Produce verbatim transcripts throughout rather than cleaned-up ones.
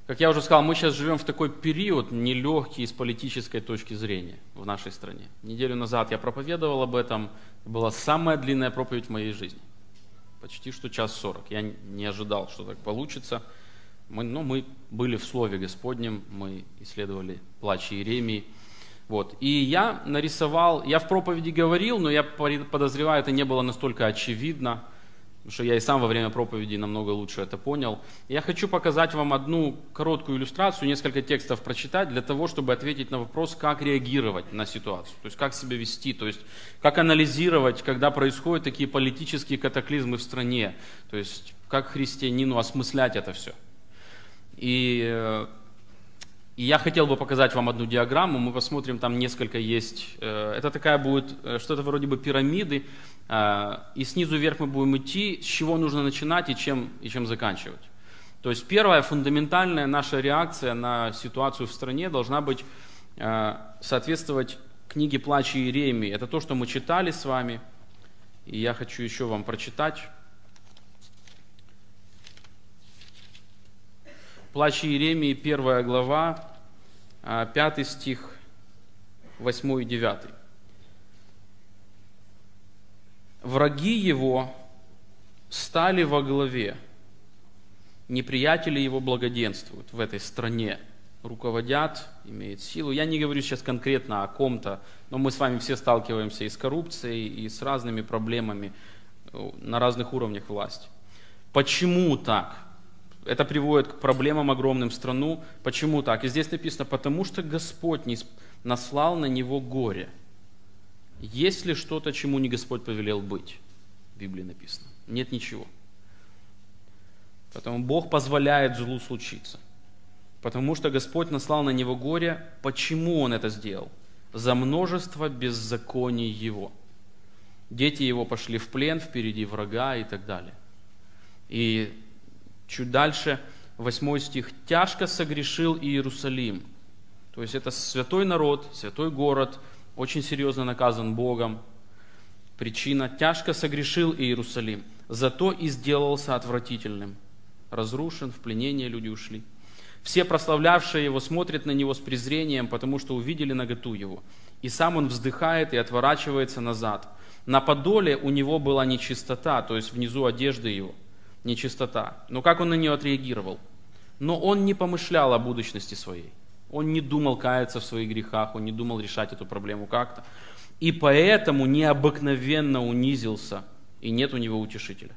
Как я уже сказал, мы сейчас живем в такой период нелегкий с политической точки зрения в нашей стране. Неделю назад я проповедовал об этом. Это была самая длинная проповедь в моей жизни. Почти что час сорок. Я не ожидал, что так получится. Мы, ну, мы были в Слове Господнем, мы исследовали плач Иеремии. Вот. И я нарисовал, я в проповеди говорил, но я подозреваю, это не было настолько очевидно, потому что я и сам во время проповеди намного лучше это понял. Я хочу показать вам одну короткую иллюстрацию, несколько текстов прочитать, для того, чтобы ответить на вопрос, как реагировать на ситуацию, то есть как себя вести, то есть как анализировать, когда происходят такие политические катаклизмы в стране, то есть как христианину осмыслять это все. И, и я хотел бы показать вам одну диаграмму, мы посмотрим, там несколько есть, это такая будет что-то вроде бы пирамиды, и снизу вверх мы будем идти, с чего нужно начинать и чем, и чем заканчивать. То есть первая фундаментальная наша реакция на ситуацию в стране должна быть соответствовать книге «Плач Иеремии». Это то, что мы читали с вами, и я хочу еще вам прочитать. Плач Иеремии, первая глава, пятый стих, восьмой и девятый. Враги его стали во главе, неприятели его благоденствуют в этой стране, руководят, имеют силу. Я не говорю сейчас конкретно о ком-то, но мы с вами все сталкиваемся и с коррупцией, и с разными проблемами на разных уровнях власти. Почему так? Это приводит к проблемам огромным в страну. Почему так? И здесь написано, потому что Господь не наслал на него горе. Есть ли что-то, чему не Господь повелел быть? В Библии написано. Нет ничего. Поэтому Бог позволяет злу случиться. Потому что Господь наслал на него горе. Почему Он это сделал? За множество беззаконий его. Дети его пошли в плен, впереди врага и так далее. И чуть дальше, восьмой стих. «Тяжко согрешил Иерусалим». То есть это святой народ, святой город, очень серьезно наказан Богом. Причина: тяжко согрешил Иерусалим, зато и сделался отвратительным. Разрушен, в пленение люди ушли. Все прославлявшие его смотрят на него с презрением, потому что увидели наготу его. И сам он вздыхает и отворачивается назад. На подоле у него была нечистота, то есть внизу одежды его, нечистота. Но как он на нее отреагировал? Но он не помышлял о будущности своей. Он не думал каяться в своих грехах, он не думал решать эту проблему как-то. И поэтому необыкновенно унизился, и нет у него утешителя.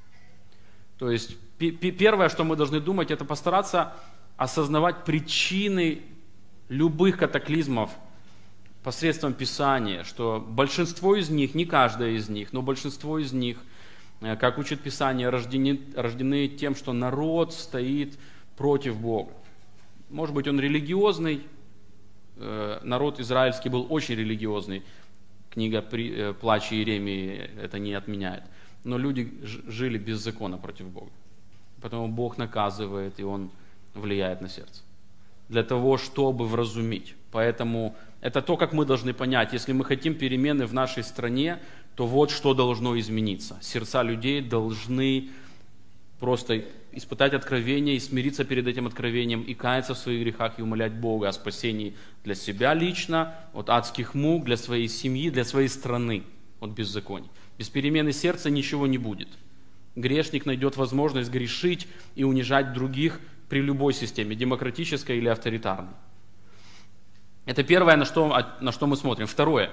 То есть первое, что мы должны думать, это постараться осознавать причины любых катаклизмов посредством Писания, что большинство из них, не каждая из них, но большинство из них, как учит Писание, рождены, рождены тем, что народ стоит против Бога. Может быть, он религиозный, народ израильский был очень религиозный, книга «Плач Иеремии» это не отменяет, но люди жили без закона против Бога. Поэтому Бог наказывает, и Он влияет на сердце. Для того, чтобы вразумить. Поэтому это то, как мы должны понять. Если мы хотим перемены в нашей стране, то вот что должно измениться. Сердца людей должны просто испытать откровение и смириться перед этим откровением, и каяться в своих грехах, и умолять Бога о спасении для себя лично, от адских мук, для своей семьи, для своей страны от беззаконий. Без перемены сердца ничего не будет. Грешник найдет возможность грешить и унижать других при любой системе, демократической или авторитарной. Это первое, на что, на что мы смотрим. Второе.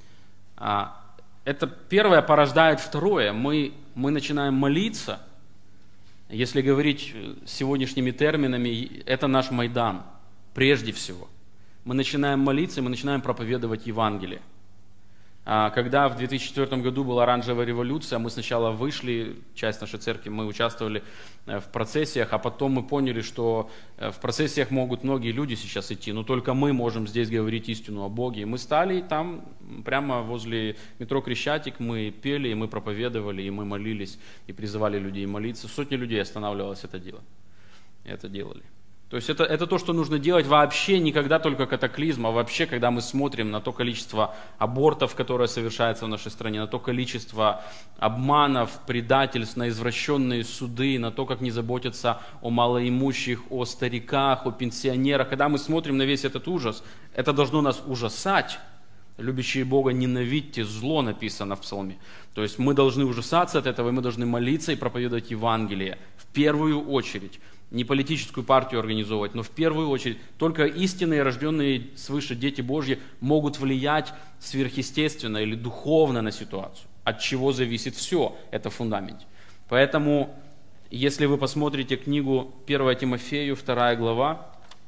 Это первое порождает второе. Мы, мы начинаем молиться. Если говорить сегодняшними терминами, это наш Майдан, прежде всего. Мы начинаем молиться, мы начинаем проповедовать Евангелие. Когда в две тысячи четвёртом году была оранжевая революция, мы сначала вышли, часть нашей церкви, мы участвовали в процессиях, а потом мы поняли, что в процессиях могут многие люди сейчас идти, но только мы можем здесь говорить истину о Боге. И мы стали там, прямо возле метро Крещатик, мы пели, и мы проповедовали, и мы молились, и призывали людей молиться. Сотни людей останавливалось это дело. Это делали. То есть это, это то, что нужно делать вообще не когда только катаклизм, а вообще, когда мы смотрим на то количество абортов, которое совершается в нашей стране, на то количество обманов, предательств, на извращенные суды, на то, как не заботятся о малоимущих, о стариках, о пенсионерах. Когда мы смотрим на весь этот ужас, это должно нас ужасать. Любящие Бога ненавидьте зло, написано в Псалме. То есть мы должны ужасаться от этого, и мы должны молиться и проповедовать Евангелие в первую очередь. Не политическую партию организовывать, но в первую очередь только истинные, рожденные свыше дети Божьи могут влиять сверхъестественно или духовно на ситуацию. От чего зависит все, это фундамент. Поэтому, если вы посмотрите книгу первое Тимофею, вторая глава,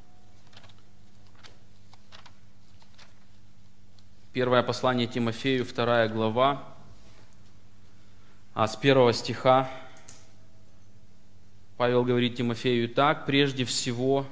первое послание Тимофею, вторая глава, а с первого стиха, Павел говорит Тимофею: «Так, прежде всего,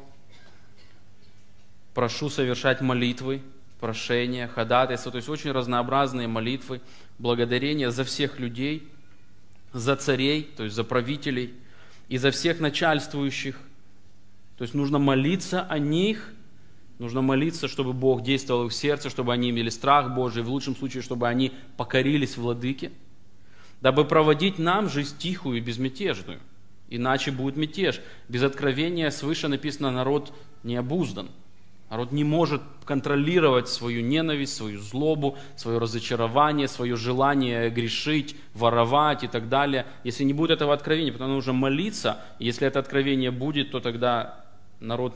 прошу совершать молитвы, прошения, ходатайства», то есть очень разнообразные молитвы, благодарения за всех людей, за царей, то есть за правителей, и за всех начальствующих. То есть нужно молиться о них, нужно молиться, чтобы Бог действовал в их сердце, чтобы они имели страх Божий, в лучшем случае, чтобы они покорились владыке, дабы проводить нам жизнь тихую и безмятежную. Иначе будет мятеж. Без откровения свыше написано: народ не обуздан. Народ не может контролировать свою ненависть, свою злобу, свое разочарование, свое желание грешить, воровать и так далее. Если не будет этого откровения, потому нужно молиться. И если это откровение будет, то тогда народ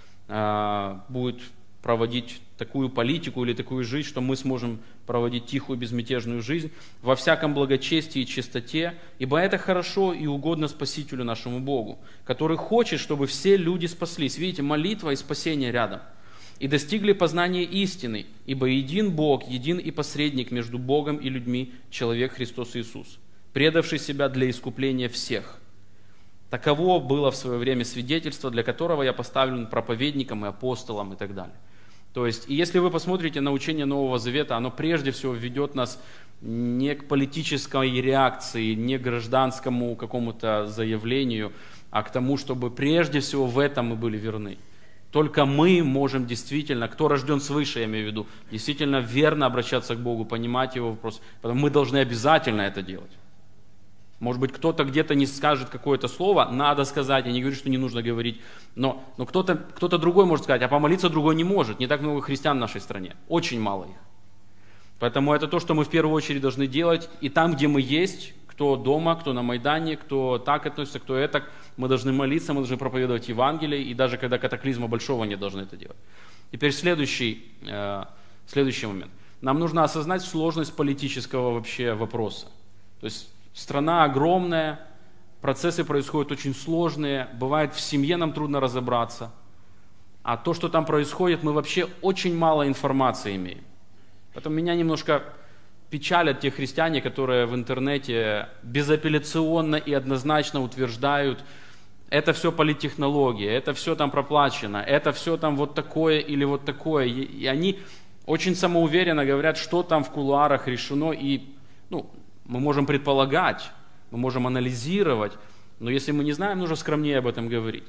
э, будет проводить такую политику или такую жизнь, что мы сможем проводить тихую, безмятежную жизнь во всяком благочестии и чистоте, ибо это хорошо и угодно Спасителю нашему Богу, который хочет, чтобы все люди спаслись. Видите, молитва и спасение рядом. И достигли познания истины, ибо един Бог, един и посредник между Богом и людьми, человек Христос Иисус, предавший себя для искупления всех. Таково было в свое время свидетельство, для которого я поставлен проповедником и апостолом и так далее. То есть, и если вы посмотрите на учение Нового Завета, оно прежде всего ведет нас не к политической реакции, не к гражданскому какому-то заявлению, а к тому, чтобы прежде всего в этом мы были верны. Только мы можем действительно, кто рожден свыше, я имею в виду, действительно верно обращаться к Богу, понимать Его вопрос. Потому мы должны обязательно это делать. Может быть, кто-то где-то не скажет какое-то слово, надо сказать, я не говорю, что не нужно говорить, но, но кто-то, кто-то другой может сказать, а помолиться другой не может. Не так много христиан в нашей стране, очень мало их. Поэтому это то, что мы в первую очередь должны делать, и там, где мы есть, кто дома, кто на Майдане, кто так относится, кто это, мы должны молиться, мы должны проповедовать Евангелие, и даже когда катаклизма большого не должны это делать. Теперь следующий, э, следующий момент. Нам нужно осознать сложность политического вообще вопроса. То есть страна огромная, процессы происходят очень сложные, бывает в семье нам трудно разобраться, а то, что там происходит, мы вообще очень мало информации имеем. Поэтому меня немножко печалят те христиане, которые в интернете безапелляционно и однозначно утверждают: это все политтехнология, это все там проплачено, это все там вот такое или вот такое. И они очень самоуверенно говорят, что там в кулуарах решено, и ну, мы можем предполагать, мы можем анализировать, но если мы не знаем, нужно скромнее об этом говорить.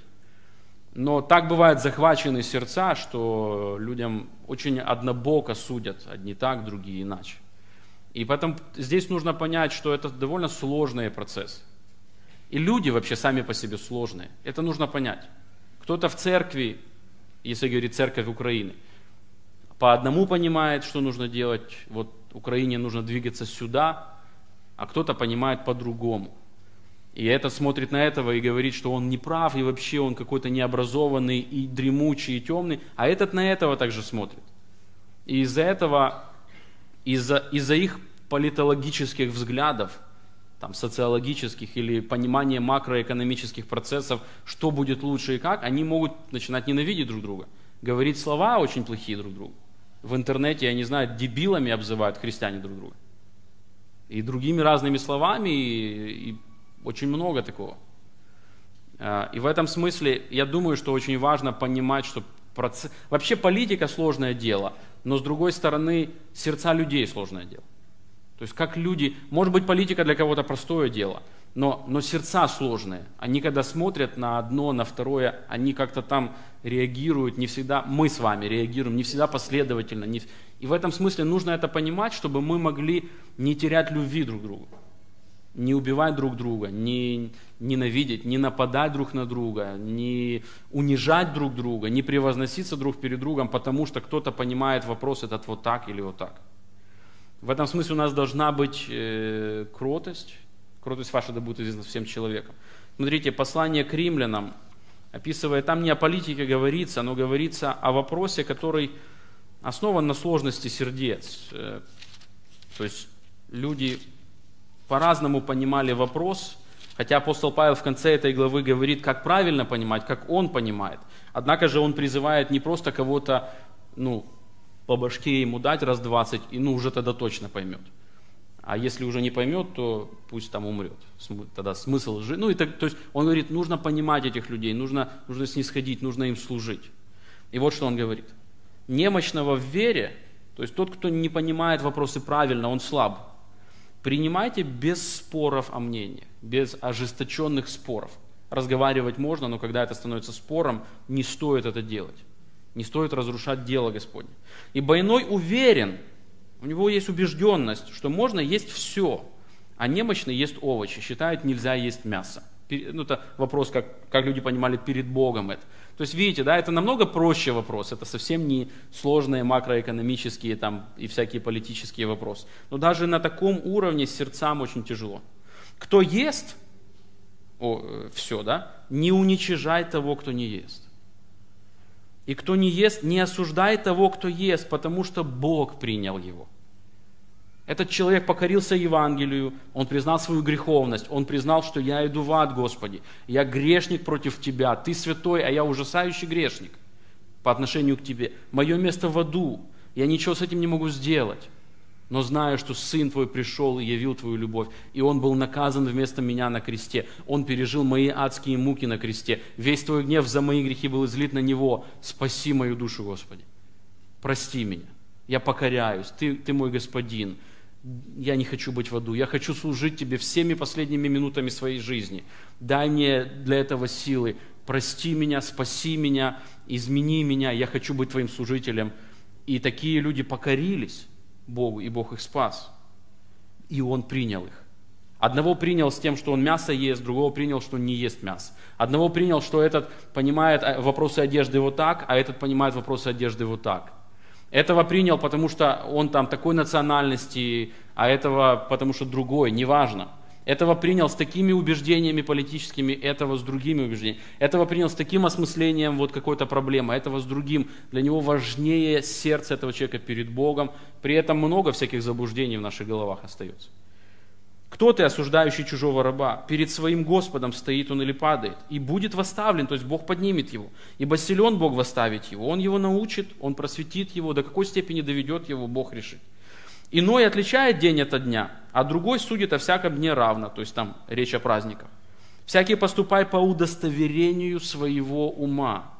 Но так бывают захвачены сердца, что людям очень однобоко судят, одни так, другие иначе. И поэтому здесь нужно понять, что это довольно сложный процесс. И люди вообще сами по себе сложные. Это нужно понять. Кто-то в церкви, если говорить церковь Украины, по одному понимает, что нужно делать, вот Украине нужно двигаться сюда, а кто-то понимает по-другому. И этот смотрит на этого и говорит, что он не прав, и вообще он какой-то необразованный, и дремучий, и темный, а этот на этого также смотрит. И из-за этого, из-за, из-за их политологических взглядов, там, социологических или понимания макроэкономических процессов, что будет лучше и как, они могут начинать ненавидеть друг друга, говорить слова очень плохие друг другу. В интернете, я не знаю, дебилами обзывают христиане друг друга. И другими разными словами, и, и очень много такого. И в этом смысле, я думаю, что очень важно понимать, что процесс... вообще политика сложное дело, но с другой стороны, сердца людей сложное дело. То есть как люди, может быть, политика для кого-то простое дело, Но, но сердца сложные. Они когда смотрят на одно, на второе, они как-то там реагируют не всегда, мы с вами реагируем не всегда последовательно. Не, и в этом смысле нужно это понимать, чтобы мы могли не терять любви друг к другу, не убивать друг друга, не ненавидеть, не нападать друг на друга, не унижать друг друга, не превозноситься друг перед другом, потому что кто-то понимает вопрос этот вот так или вот так. В этом смысле у нас должна быть э, кротость. Кротость ваша да будет известна всем человекам. Смотрите, послание к римлянам описывает, там не о политике говорится, но говорится о вопросе, который основан на сложности сердец. То есть люди по-разному понимали вопрос, хотя апостол Павел в конце этой главы говорит, как правильно понимать, как он понимает. Однако же он призывает не просто кого-то, ну, по башке ему дать раз двадцать, и ну уже тогда точно поймет. А если уже не поймет, то пусть там умрет. Тогда смысл жить. Ну, и так, то есть он говорит, нужно понимать этих людей, нужно, нужно снисходить, нужно им служить. И вот что он говорит. Немощного в вере, то есть тот, кто не понимает вопросы правильно, он слаб. Принимайте без споров о мнениях, без ожесточенных споров. Разговаривать можно, но когда это становится спором, не стоит это делать. Не стоит разрушать дело Господне. Ибо иной уверен, у него есть убежденность, что можно есть все, а немощный ест овощи, считают, нельзя есть мясо. Ну, это вопрос, как, как люди понимали перед Богом это. То есть, видите, да, это намного проще вопрос, это совсем не сложные макроэкономические там, и всякие политические вопросы. Но даже на таком уровне сердцам очень тяжело. Кто ест, о, все, да, не уничижай того, кто не ест. И кто не ест, не осуждай того, кто ест, потому что Бог принял его. Этот человек покорился Евангелию, он признал свою греховность, он признал, что я иду в ад, Господи, я грешник против Тебя, Ты святой, а я ужасающий грешник по отношению к Тебе. Мое место в аду, я ничего с этим не могу сделать, но знаю, что Сын Твой пришел и явил Твою любовь, и Он был наказан вместо меня на кресте, Он пережил мои адские муки на кресте, весь Твой гнев за мои грехи был излит на Него, спаси мою душу, Господи, прости меня, я покоряюсь, Ты, ты мой Господин, я не хочу быть в аду, я хочу служить Тебе всеми последними минутами своей жизни, дай мне для этого силы, прости меня, спаси меня, измени меня, я хочу быть Твоим служителем. И такие люди покорились Богу, и Бог их спас. И Он принял их. Одного принял с тем, что он мясо ест, другого принял, что он не ест мясо. Одного принял, что этот понимает вопросы одежды вот так, а этот понимает вопросы одежды вот так. Этого принял, потому что он там такой национальности, а этого потому что другой, неважно. Этого принял с такими убеждениями политическими, этого с другими убеждениями. Этого принял с таким осмыслением вот какой-то проблемы, этого с другим. Для него важнее сердце этого человека перед Богом. При этом много всяких заблуждений в наших головах остается. Кто ты, осуждающий чужого раба? Перед своим Господом стоит он или падает, и будет восставлен, то есть Бог поднимет его. Ибо силен Бог восставить его, Он его научит, Он просветит его, до какой степени доведет его, Бог решит. Иной отличает день от дня, а другой судит о всяком дне равно, то есть там речь о праздниках. Всякий поступай по удостоверению своего ума.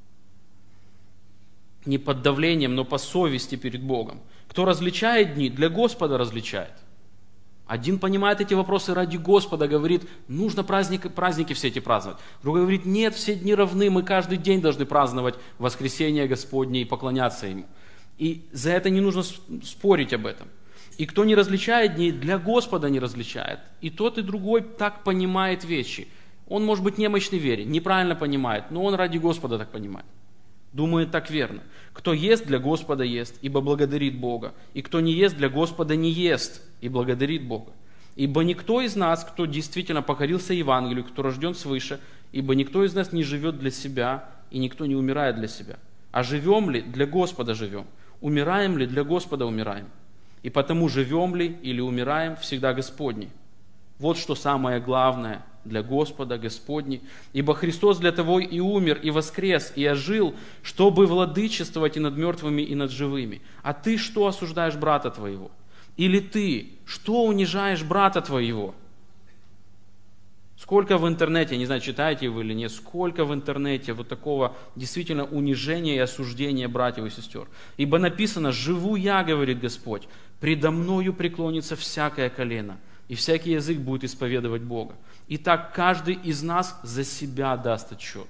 Не под давлением, но по совести перед Богом. Кто различает дни, для Господа различает. Один понимает эти вопросы ради Господа, говорит, нужно праздник, праздники все эти праздновать. Другой говорит, нет, все дни равны, мы каждый день должны праздновать воскресение Господне и поклоняться Ему. И за это не нужно спорить об этом. И кто не различает дни, для Господа не различает. И тот, и другой так понимает вещи. Он может быть немощный в вере, неправильно понимает, но он ради Господа так понимает. Думает так верно. Кто ест, для Господа ест, ибо благодарит Бога. И кто не ест, для Господа не ест, и благодарит Бога. Ибо никто из нас, кто действительно покорился Евангелию, кто рожден свыше, ибо никто из нас не живет для себя, и никто не умирает для себя. А живем ли, для Господа живем. Умираем ли, для Господа умираем. И потому живем ли или умираем, всегда Господний. Вот что самое главное для Господа, Господний. Ибо Христос для того и умер, и воскрес, и ожил, чтобы владычествовать и над мертвыми, и над живыми. А ты что осуждаешь брата твоего? Или ты что унижаешь брата твоего? Сколько в интернете, не знаю, читаете вы или нет, сколько в интернете вот такого действительно унижения и осуждения братьев и сестер. Ибо написано, живу я, говорит Господь, предо мною преклонится всякое колено, и всякий язык будет исповедовать Бога. Итак, каждый из нас за себя даст отчет.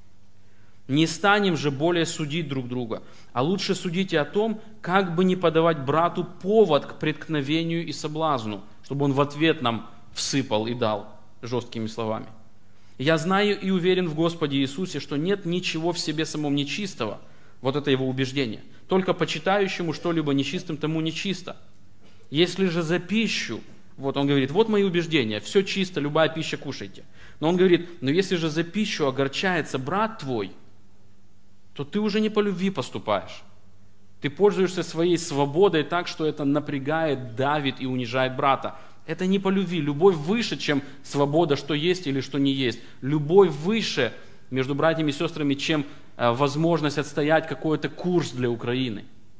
Не станем же более судить друг друга, а лучше судите о том, как бы не подавать брату повод к преткновению и соблазну, чтобы он в ответ нам всыпал и дал жесткими словами. Я знаю и уверен в Господе Иисусе, что нет ничего в себе самом нечистого, вот это его убеждение, только почитающему что-либо нечистым, тому нечисто. Если же за пищу, вот он говорит, вот мои убеждения, все чисто, любая пища кушайте. Но он говорит, но если же за пищу огорчается брат твой, то ты уже не по любви поступаешь. Ты пользуешься своей свободой так, что это напрягает, давит и унижает брата. Это не по любви. Любовь выше, чем свобода, что есть или что не есть. Любовь выше между братьями и сестрами, чем э, возможность отстоять какой-то курс для Украины.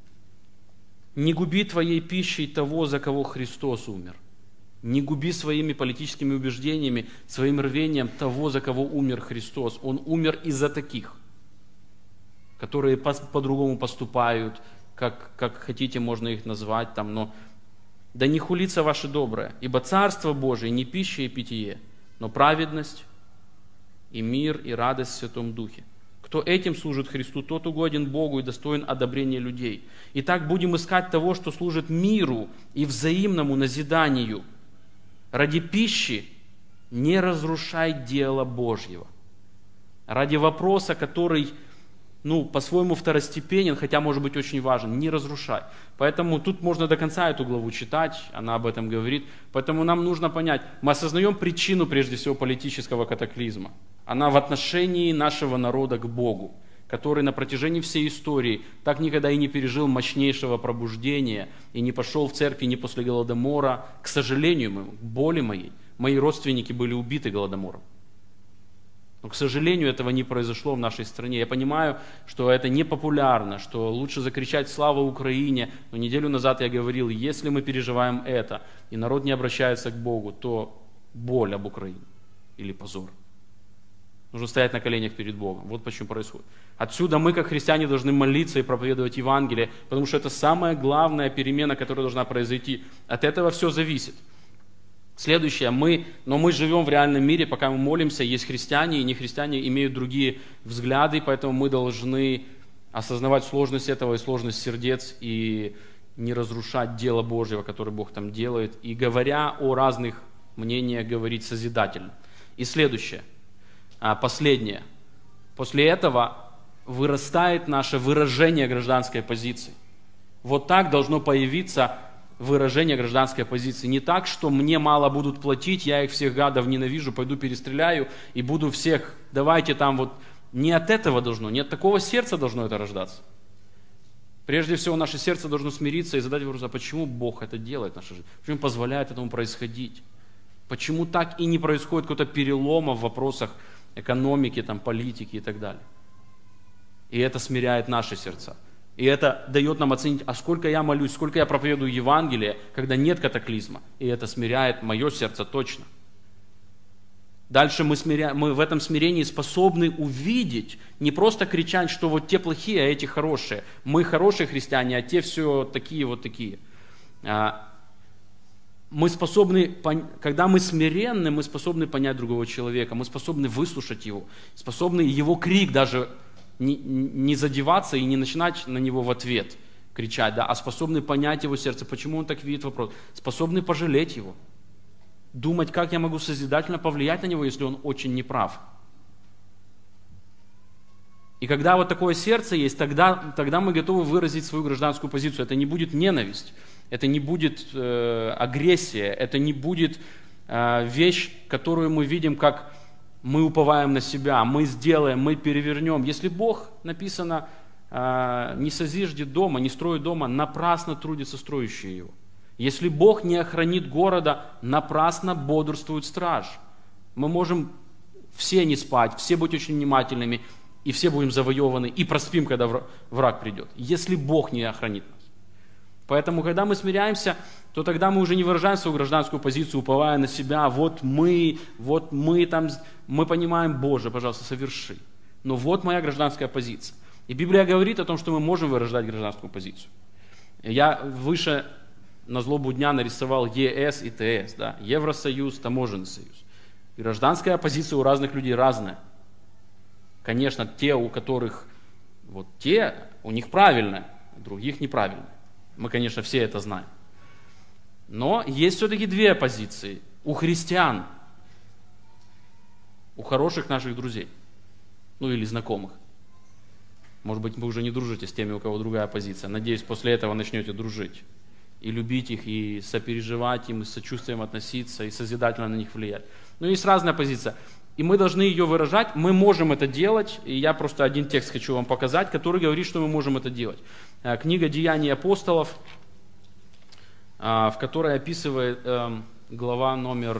Не губи твоей пищей того, за кого Христос умер. Не губи своими политическими убеждениями, своим рвением того, за кого умер Христос. Он умер из-за таких, которые по-другому поступают, как, как хотите, можно их назвать там, но да не хулится ваше доброе, ибо Царство Божие не пища и питье, но праведность и мир и радость в Святом Духе. Кто этим служит Христу, тот угоден Богу и достоин одобрения людей. Итак, будем искать того, что служит миру и взаимному назиданию. Ради пищи не разрушай дело Божьего. Ради вопроса, который ну, по-своему второстепенен, хотя может быть очень важен, не разрушай. Поэтому тут можно до конца эту главу читать, она об этом говорит. Поэтому нам нужно понять, мы осознаем причину, прежде всего, политического катаклизма. Она в отношении нашего народа к Богу, который на протяжении всей истории так никогда и не пережил мощнейшего пробуждения и не пошел в церкви ни после Голодомора. К сожалению, к боли моей, мои родственники были убиты Голодомором. Но, к сожалению, этого не произошло в нашей стране. Я понимаю, что это не популярно, что лучше закричать «Слава Украине!», но неделю назад я говорил, если мы переживаем это, и народ не обращается к Богу, то боль об Украине или позор. Нужно стоять на коленях перед Богом. Вот почему происходит. Отсюда мы, как христиане, должны молиться и проповедовать Евангелие, потому что это самая главная перемена, которая должна произойти. От этого все зависит. Следующее, мы, но мы живем в реальном мире, пока мы молимся, есть христиане и нехристиане имеют другие взгляды, поэтому мы должны осознавать сложность этого и сложность сердец и не разрушать дело Божьего, которое Бог там делает, и говоря о разных мнениях, говорить созидательно. И следующее, последнее, после этого вырастает наше выражение гражданской позиции. Вот так должно появиться выражение гражданской позиции. Не так, что мне мало будут платить, я их всех гадов ненавижу, пойду перестреляю и буду всех, давайте там вот. Не от этого должно, не от такого сердца должно это рождаться. Прежде всего, наше сердце должно смириться и задать вопрос, а почему Бог это делает в нашей жизни? Почему позволяет этому происходить? Почему так и не происходит какого-то перелома в вопросах экономики, там, политики и так далее? И это смиряет наши сердца. И это дает нам оценить, а сколько я молюсь, сколько я проповедую Евангелие, когда нет катаклизма. И это смиряет мое сердце точно. Дальше мы, смиря... мы в этом смирении способны увидеть, не просто кричать, что вот те плохие, а эти хорошие. Мы хорошие христиане, а те все такие вот такие. Мы способны, когда мы смиренны, мы способны понять другого человека, мы способны выслушать его, способны его крик даже Не, не задеваться и не начинать на него в ответ кричать, да, а способны понять его сердце, почему он так видит вопрос, способны пожалеть его, думать, как я могу созидательно повлиять на него, если он очень неправ. И когда вот такое сердце есть, тогда, тогда мы готовы выразить свою гражданскую позицию. Это не будет ненависть, это не будет э, агрессия, это не будет э, вещь, которую мы видим как мы уповаем на себя, мы сделаем, мы перевернем. Если Бог, написано, не созиждет дома, не строит дома, напрасно трудятся строящие его. Если Бог не охранит города, напрасно бодрствует страж. Мы можем все не спать, все быть очень внимательными, и все будем завоеваны, и проспим, когда враг придет. Если Бог не охранит нас. Поэтому, когда мы смиряемся, то тогда мы уже не выражаем свою гражданскую позицию, уповая на себя. Вот мы, вот мы там, мы понимаем, Боже, пожалуйста, соверши. Но вот моя гражданская позиция. И Библия говорит о том, что мы можем выражать гражданскую позицию. Я выше на злобу дня нарисовал ЕС и ТС, да, Евросоюз, Таможенный союз. Гражданская оппозиция у разных людей разная. Конечно, те, у которых вот те, у них правильно, у других неправильно. Мы, конечно, все это знаем. Но есть все-таки две оппозиции у христиан, у хороших наших друзей, ну или знакомых. Может быть, вы уже не дружите с теми, у кого другая позиция. Надеюсь, после этого начнете дружить. И любить их, и сопереживать им, и с сочувствием относиться, и созидательно на них влиять. Но есть разная позиция. И мы должны ее выражать, мы можем это делать. И я просто один текст хочу вам показать, который говорит, что мы можем это делать. Книга «Деяний апостолов», в которой описывает глава номер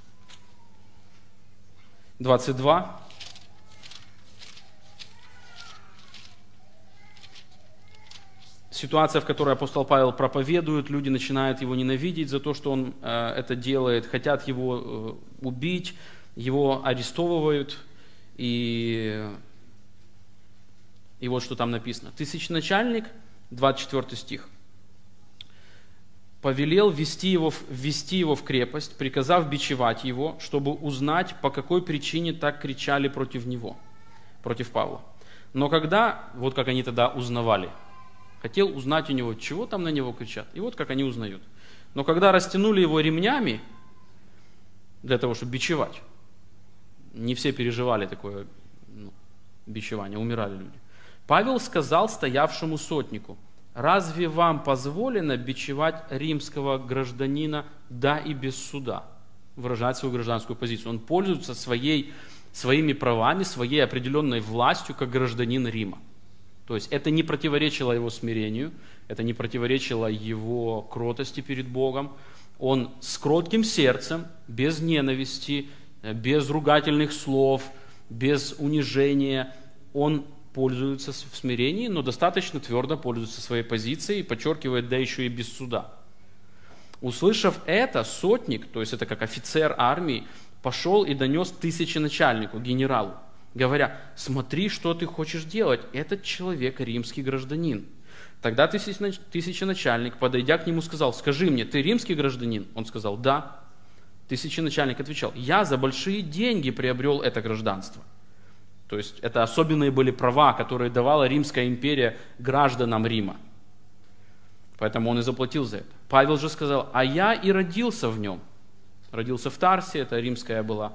двадцать два. Ситуация, в которой апостол Павел проповедует, люди начинают его ненавидеть за то, что он э, это делает, хотят его э, убить, его арестовывают, и, и вот что там написано. Тысяченачальник, двадцать четвёртый стих, повелел ввести его, ввести его в крепость, приказав бичевать его, чтобы узнать, по какой причине так кричали против него, против Павла. Но когда, вот как они тогда узнавали, хотел узнать у него, чего там на него кричат. И вот как они узнают. Но когда растянули его ремнями, для того, чтобы бичевать, не все переживали такое ну, бичевание, умирали люди. Павел сказал стоявшему сотнику: разве вам позволено бичевать римского гражданина, да и без суда? Выражать свою гражданскую позицию. Он пользуется своей, своими правами, своей определенной властью, как гражданин Рима. То есть это не противоречило его смирению, это не противоречило его кротости перед Богом. Он с кротким сердцем, без ненависти, без ругательных слов, без унижения, он пользуется в смирении, но достаточно твердо пользуется своей позицией и подчеркивает, да еще и без суда. Услышав это, сотник, то есть это как офицер армии, пошел и донес тысяченачальнику, генералу, говоря: смотри, что ты хочешь делать, этот человек римский гражданин. Тогда тысяченачальник, подойдя к нему, сказал: скажи мне, ты римский гражданин? Он сказал: да. Тысяченачальник отвечал: я за большие деньги приобрел это гражданство. То есть это особенные были права, которые давала Римская империя гражданам Рима. Поэтому он и заплатил за это. Павел же сказал: а я и родился в нем. Родился в Тарсе, это римская была,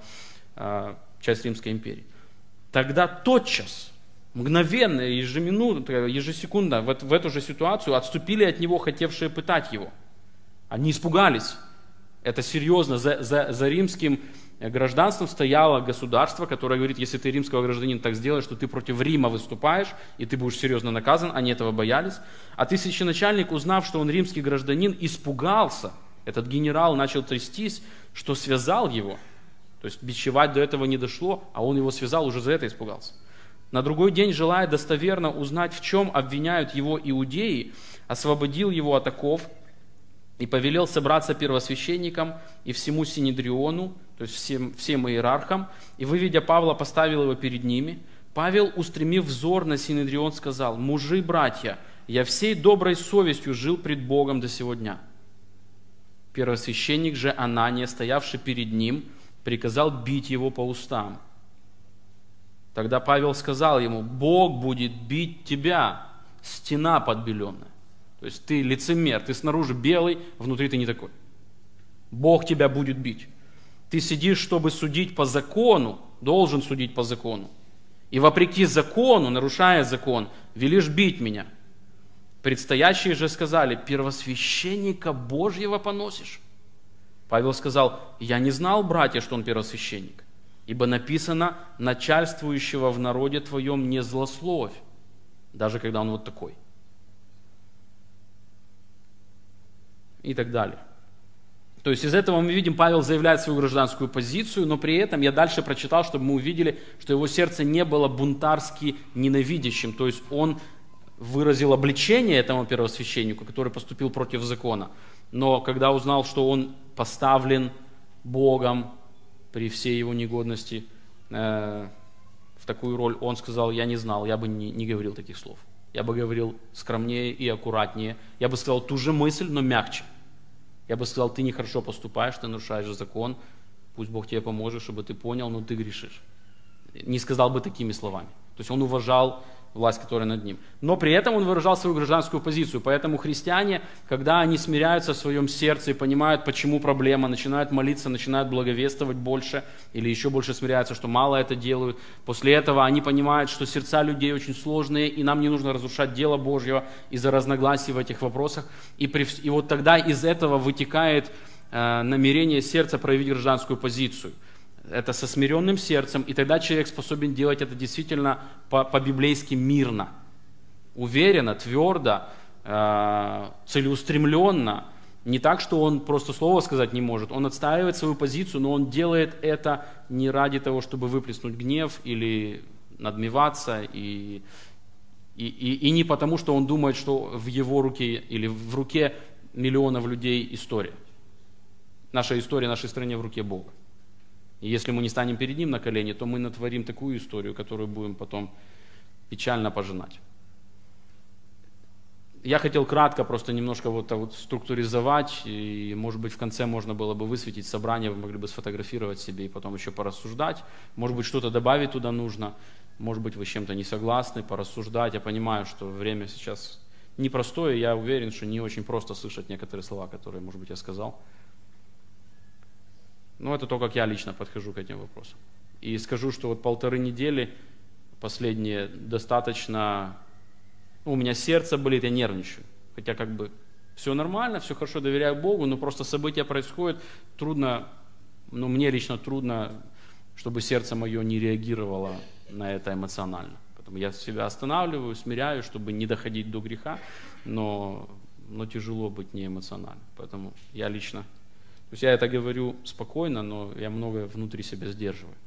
часть Римской империи. Тогда тотчас, мгновенно, ежеминутно, ежесекундно в, в эту же ситуацию отступили от него, хотевшие пытать его. Они испугались. Это серьезно. За, за, за римским гражданством стояло государство, которое говорит: если ты римского гражданина так сделаешь, то ты против Рима выступаешь, и ты будешь серьезно наказан. Они этого боялись. А тысяченачальник, узнав, что он римский гражданин, испугался. Этот генерал начал трястись, что связал его. То есть бичевать до этого не дошло, а он его связал, уже за это испугался. На другой день, желая достоверно узнать, в чем обвиняют его иудеи, освободил его от оков и повелел собраться первосвященникам и всему синедриону, то есть всем, всем иерархам, и, выведя Павла, поставил его перед ними. Павел, устремив взор на синедрион, сказал: мужи, братья, я всей доброй совестью жил пред Богом до сего дня. Первосвященник же Анания, стоявший перед ним, приказал бить его по устам. Тогда Павел сказал ему: Бог будет бить тебя, стена подбеленная. То есть ты лицемер, ты снаружи белый, внутри ты не такой. Бог тебя будет бить. Ты сидишь, чтобы судить по закону, должен судить по закону. И вопреки закону, нарушая закон, велишь бить меня. Предстоящие же сказали: первосвященника Божьего поносишь. Павел сказал: я не знал, братья, что он первосвященник, ибо написано: начальствующего в народе твоем не злословь, даже когда он вот такой. И так далее. То есть из этого мы видим, Павел заявляет свою гражданскую позицию, но при этом я дальше прочитал, чтобы мы увидели, что его сердце не было бунтарски ненавидящим. То есть он выразил обличение этому первосвященнику, который поступил против закона. Но когда узнал, что он поставлен Богом при всей его негодности э, в такую роль, он сказал: я не знал, я бы не, не говорил таких слов. Я бы говорил скромнее и аккуратнее. Я бы сказал ту же мысль, но мягче. Я бы сказал, ты нехорошо поступаешь, ты нарушаешь закон, пусть Бог тебе поможет, чтобы ты понял, но ты грешишь. Не сказал бы такими словами. То есть он уважал власть, которая над ним. Но при этом он выражал свою гражданскую позицию. Поэтому христиане, когда они смиряются в своем сердце и понимают, почему проблема, начинают молиться, начинают благовествовать больше, или еще больше смиряются, что мало это делают. После этого они понимают, что сердца людей очень сложные, и нам не нужно разрушать дело Божье из-за разногласий в этих вопросах. И, при, и вот тогда из этого вытекает э, намерение сердца проявить гражданскую позицию. Это со смиренным сердцем, и тогда человек способен делать это действительно по-библейски мирно, уверенно, твердо, э, целеустремленно. Не так, что он просто слово сказать не может, он отстаивает свою позицию, но он делает это не ради того, чтобы выплеснуть гнев или надмеваться, и, и, и, и не потому, что он думает, что в его руке или в руке миллионов людей история. Наша история нашей стране в руке Бога. И если мы не станем перед Ним на колени, то мы натворим такую историю, которую будем потом печально пожинать. Я хотел кратко просто немножко вот, вот структуризовать, и может быть в конце можно было бы высветить собрание, вы могли бы сфотографировать себе и потом еще порассуждать. Может быть что-то добавить туда нужно, может быть вы с чем-то не согласны, порассуждать. Я понимаю, что время сейчас непростое, я уверен, что не очень просто слышать некоторые слова, которые, может быть, я сказал. Но это то, как я лично подхожу к этим вопросам. И скажу, что вот полторы недели последние достаточно... Ну, у меня сердце болит, я нервничаю. Хотя как бы все нормально, все хорошо, доверяю Богу, но просто события происходят, трудно, ну мне лично трудно, чтобы сердце мое не реагировало на это эмоционально. Поэтому я себя останавливаю, смиряю, чтобы не доходить до греха, но, но тяжело быть неэмоциональным. Поэтому я лично... То есть я это говорю спокойно, но я многое внутри себя сдерживаю.